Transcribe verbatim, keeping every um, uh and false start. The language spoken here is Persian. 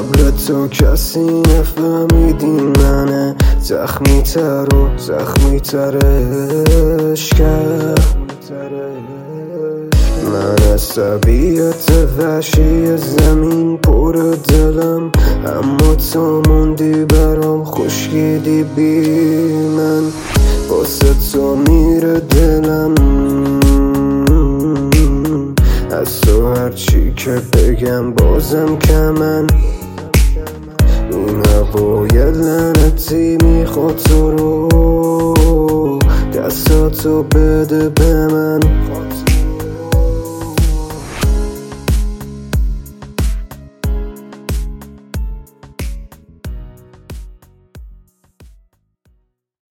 قبل تو کسی نفهمیدی منه زخمی تر و زخمی ترش کرد. من از طبیعت وحشی زمین پر دلم، اما تو موندی برام خشکیدی بی من. واسه تو میره دلم، از تو هرچی که بگم بازم کمن. این هوای لعنتی میخواد تو رو، دستاتو بده به من.